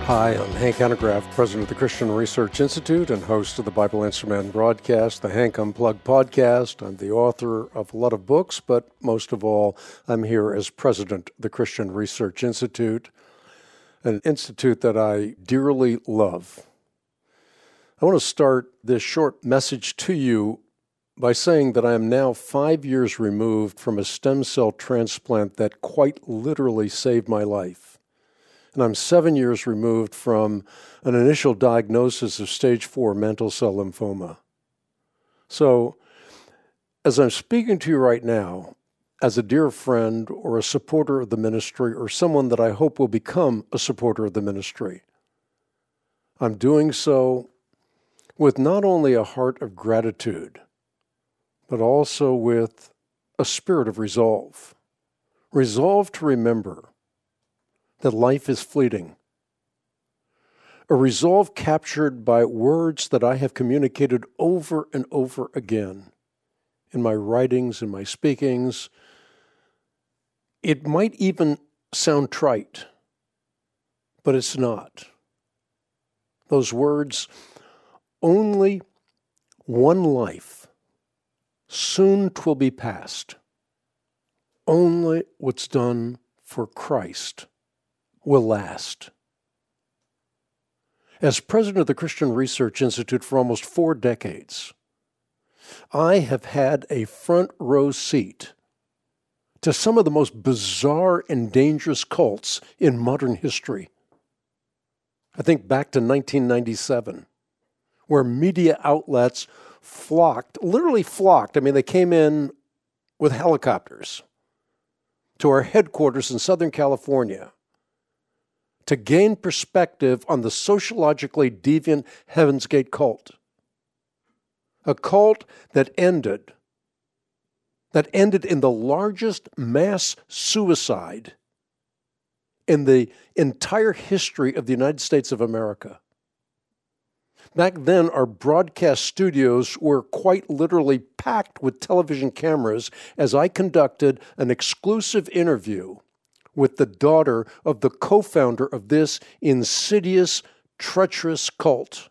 Hi, I'm Hank Hanegraaff, president of the Christian Research Institute and host of the Bible Answer Man broadcast, the Hank Unplugged podcast. I'm the author of a lot of books, but most of all, I'm here as president of the Christian Research Institute, an institute that I dearly love. I want to start this short message to you by saying that I am now 5 years removed from a stem cell transplant that quite literally saved my life. And I'm 7 years removed from an initial diagnosis of stage 4 mantle cell lymphoma. So, as I'm speaking to you right now, as a dear friend or a supporter of the ministry or someone that I hope will become a supporter of the ministry, I'm doing so with not only a heart of gratitude, but also with a spirit of resolve. Resolve to remember that life is fleeting. A resolve captured by words that I have communicated over and over again in my writings, in my speakings. It might even sound trite, but it's not. Those words, only one life, soon 'twill be past. Only what's done for Christ will last. As president of the Christian Research Institute for almost 4 decades, I have had a front row seat to some of the most bizarre and dangerous cults in modern history. I think back to 1997, where media outlets literally flocked. I mean, they came in with helicopters to our headquarters in Southern California to gain perspective on the sociologically deviant Heaven's Gate cult. A cult that ended in the largest mass suicide in the entire history of the United States of America. Back then, our broadcast studios were quite literally packed with television cameras as I conducted an exclusive interview with the daughter of the co-founder of this insidious, treacherous cult.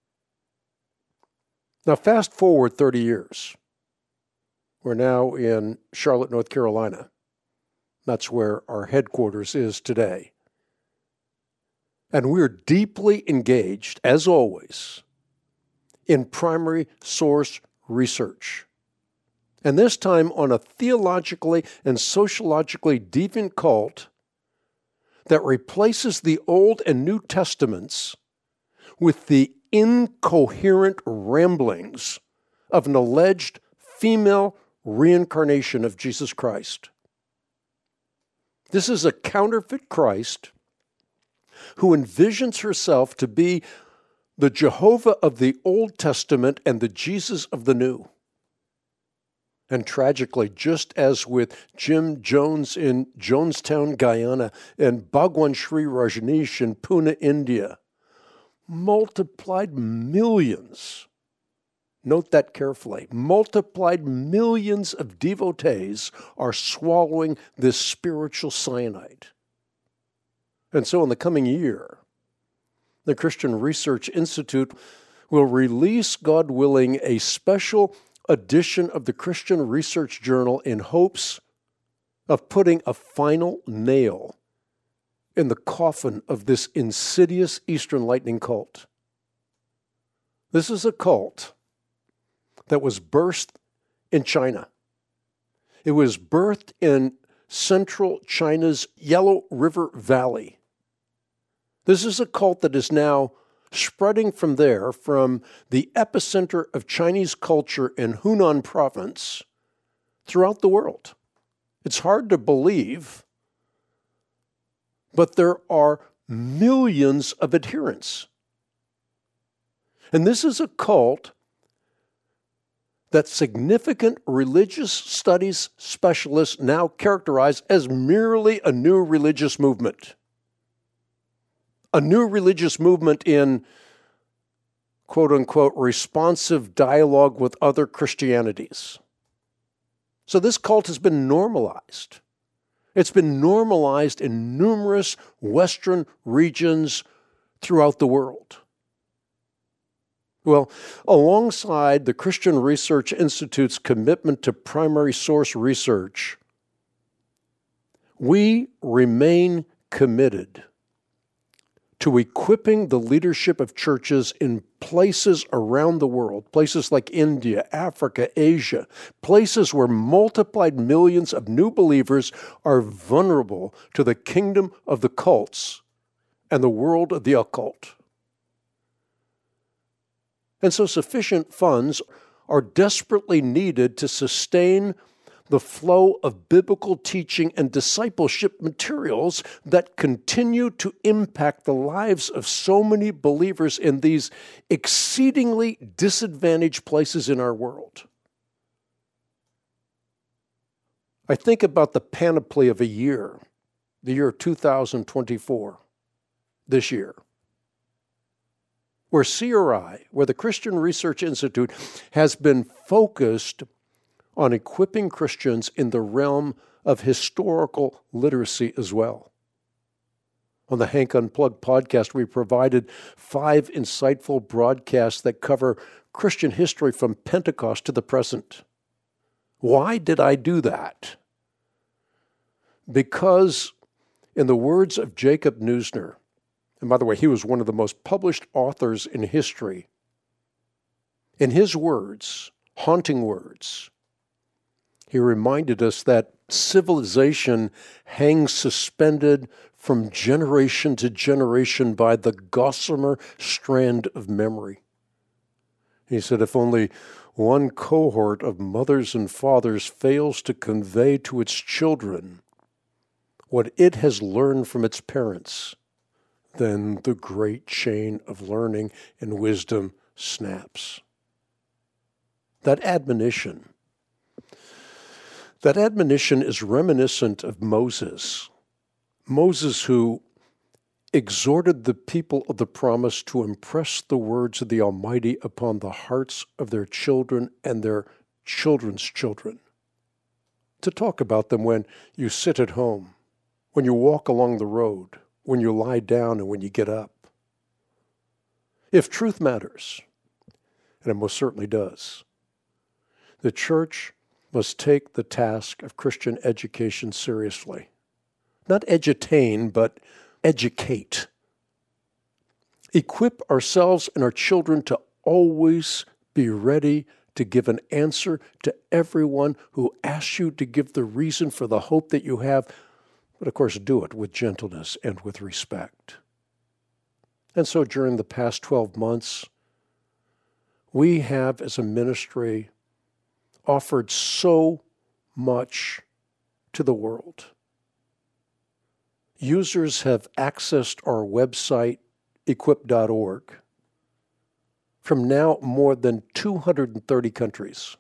Now, fast forward 30 years. We're now in Charlotte, North Carolina. That's where our headquarters is today. And we're deeply engaged, as always, in primary source research. And this time on a theologically and sociologically deviant cult that replaces the Old and New Testaments with the incoherent ramblings of an alleged female reincarnation of Jesus Christ. This is a counterfeit Christ who envisions herself to be the Jehovah of the Old Testament and the Jesus of the New. And tragically, just as with Jim Jones in Jonestown, Guyana, and Bhagwan Sri Rajneesh in Pune, India, multiplied millions, note that carefully, multiplied millions of devotees are swallowing this spiritual cyanide. And so in the coming year, the Christian Research Institute will release, God willing, a special edition of the Christian Research Journal in hopes of putting a final nail in the coffin of this insidious Eastern Lightning cult. This is a cult that was birthed in China. It was birthed in central China's Yellow River Valley. This is a cult that is now spreading from there, from the epicenter of Chinese culture in Hunan province, throughout the world. It's hard to believe, but there are millions of adherents. And this is a cult that significant religious studies specialists now characterize as merely a new religious movement. A new religious movement in, quote-unquote, responsive dialogue with other Christianities. So this cult has been normalized. It's been normalized in numerous Western regions throughout the world. Well, alongside the Christian Research Institute's commitment to primary source research, we remain committed to equipping the leadership of churches in places around the world, places like India, Africa, Asia, places where multiplied millions of new believers are vulnerable to the kingdom of the cults and the world of the occult. And so sufficient funds are desperately needed to sustain the flow of biblical teaching and discipleship materials that continue to impact the lives of so many believers in these exceedingly disadvantaged places in our world. I think about the panoply of a year, the year 2024, this year, where CRI, where the Christian Research Institute, has been focused on equipping Christians in the realm of historical literacy as well. On the Hank Unplugged podcast, we provided 5 insightful broadcasts that cover Christian history from Pentecost to the present. Why did I do that? Because, in the words of Jacob Neusner, and by the way, he was one of the most published authors in history, in his words, haunting words, he reminded us that civilization hangs suspended from generation to generation by the gossamer strand of memory. He said, if only one cohort of mothers and fathers fails to convey to its children what it has learned from its parents, then the great chain of learning and wisdom snaps. That admonition is reminiscent of Moses. Moses, who exhorted the people of the promise to impress the words of the Almighty upon the hearts of their children and their children's children. To talk about them when you sit at home, when you walk along the road, when you lie down and when you get up. If truth matters, and it most certainly does, the church must take the task of Christian education seriously. Not edutain, but educate. Equip ourselves and our children to always be ready to give an answer to everyone who asks you to give the reason for the hope that you have, but of course do it with gentleness and with respect. And so during the past 12 months, we have as a ministry offered so much to the world. Users have accessed our website, equip.org, from now more than 230 countries.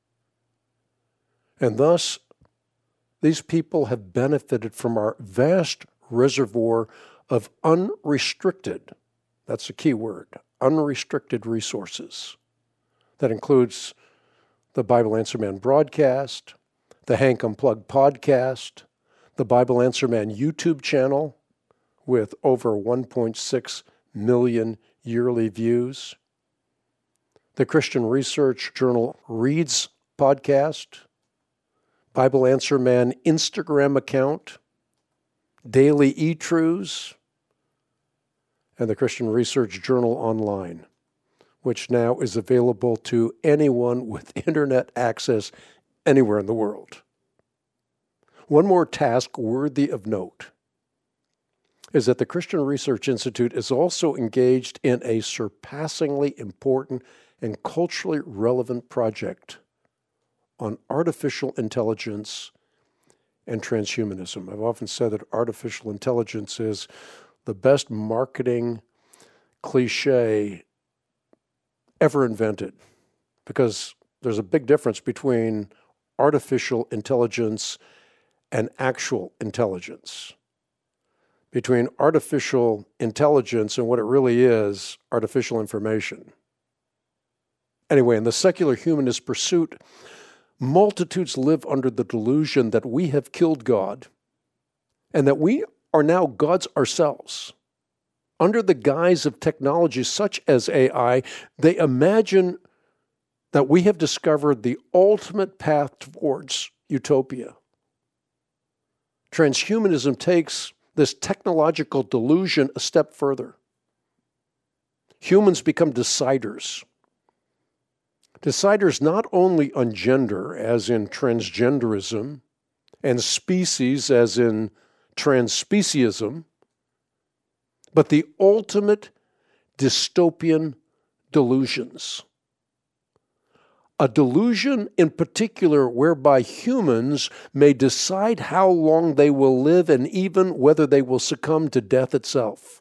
And thus, these people have benefited from our vast reservoir of unrestricted, that's a key word, unrestricted resources. That includes the Bible Answer Man broadcast, the Hank Unplugged podcast, the Bible Answer Man YouTube channel with over 1.6 million yearly views, the Christian Research Journal Reads podcast, Bible Answer Man Instagram account, Daily eTruths, and the Christian Research Journal Online, which now is available to anyone with internet access anywhere in the world. One more task worthy of note is that the Christian Research Institute is also engaged in a surpassingly important and culturally relevant project on artificial intelligence and transhumanism. I've often said that artificial intelligence is the best marketing cliche ever invented, because there's a big difference between artificial intelligence and actual intelligence. Between artificial intelligence and what it really is, artificial information. Anyway, in the secular humanist pursuit, multitudes live under the delusion that we have killed God and that we are now gods ourselves. under the guise of technology such as AI, they imagine that we have discovered the ultimate path towards utopia. Transhumanism takes this technological delusion a step further. Humans become deciders. Deciders not only on gender, as in transgenderism, and species, as in transspeciesism, but the ultimate dystopian delusions. A delusion in particular whereby humans may decide how long they will live and even whether they will succumb to death itself.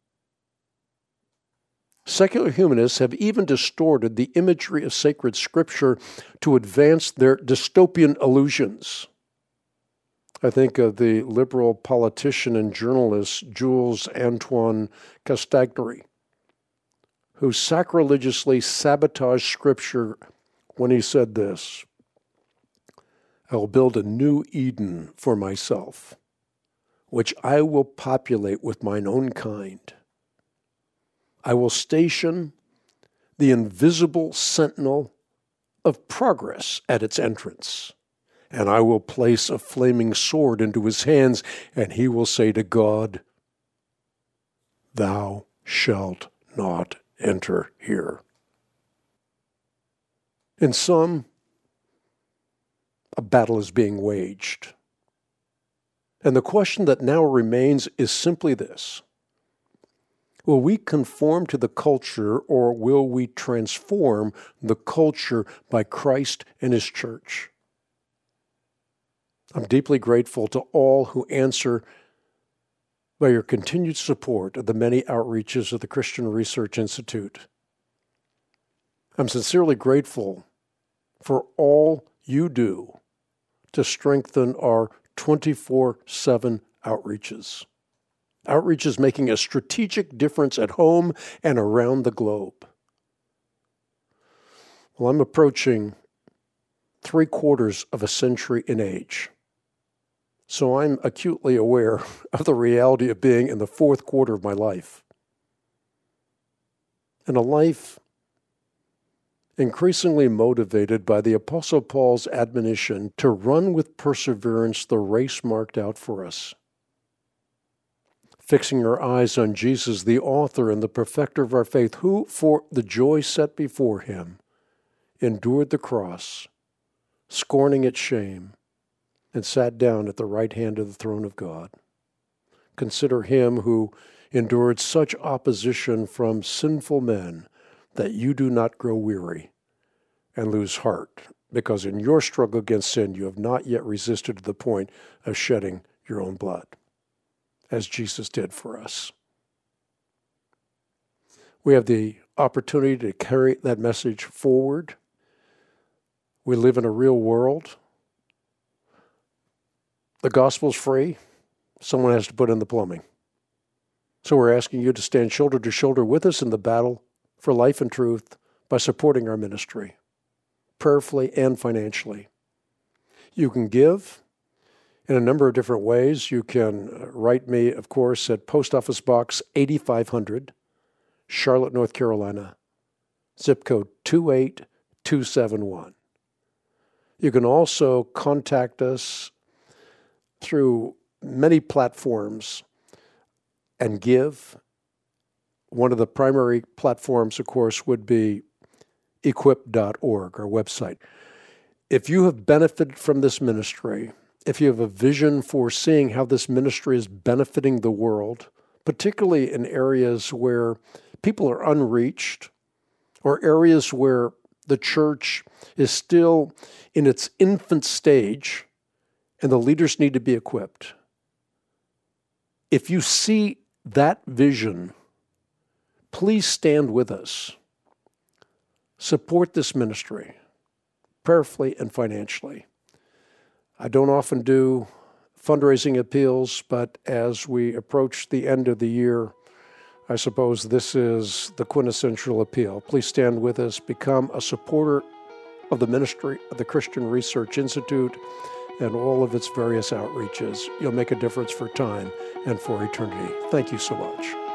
Secular humanists have even distorted the imagery of sacred scripture to advance their dystopian illusions. I think of the liberal politician and journalist Jules Antoine Castagneri, who sacrilegiously sabotaged scripture when he said this: "I will build a new Eden for myself, which I will populate with mine own kind. I will station the invisible sentinel of progress at its entrance, and I will place a flaming sword into his hands, and he will say to God, 'Thou shalt not enter here.'" In sum, a battle is being waged. And the question that now remains is simply this: will we conform to the culture, or will we transform the culture by Christ and His church? I'm deeply grateful to all who answer by your continued support of the many outreaches of the Christian Research Institute. I'm sincerely grateful for all you do to strengthen our 24/7 outreaches. Outreach is making a strategic difference at home and around the globe. Well, I'm approaching 3/4 of a century in age. So I'm acutely aware of the reality of being in the 4th quarter of my life. And a life increasingly motivated by the Apostle Paul's admonition to run with perseverance the race marked out for us, fixing our eyes on Jesus, the author and the perfecter of our faith, who, for the joy set before him, endured the cross, scorning its shame, and sat down at the right hand of the throne of God. Consider him who endured such opposition from sinful men, that you do not grow weary and lose heart, because in your struggle against sin you have not yet resisted to the point of shedding your own blood, as Jesus did for us. We have the opportunity to carry that message forward. We live in a real world. The gospel's free. Someone has to put in the plumbing. So we're asking you to stand shoulder to shoulder with us in the battle for life and truth by supporting our ministry, prayerfully and financially. You can give in a number of different ways. You can write me, of course, at Post Office Box 8500, Charlotte, North Carolina, zip code 28271. You can also contact us through many platforms and give. One of the primary platforms, of course, would be equip.org, our website. If you have benefited from this ministry, if you have a vision for seeing how this ministry is benefiting the world, particularly in areas where people are unreached, or areas where the church is still in its infant stage and the leaders need to be equipped, if you see that vision, please stand with us. Support this ministry, prayerfully and financially. I don't often do fundraising appeals, but as we approach the end of the year, I suppose this is the quintessential appeal. Please stand with us, become a supporter of the ministry of the Christian Research Institute and all of its various outreaches. You'll make a difference for time and for eternity. Thank you so much.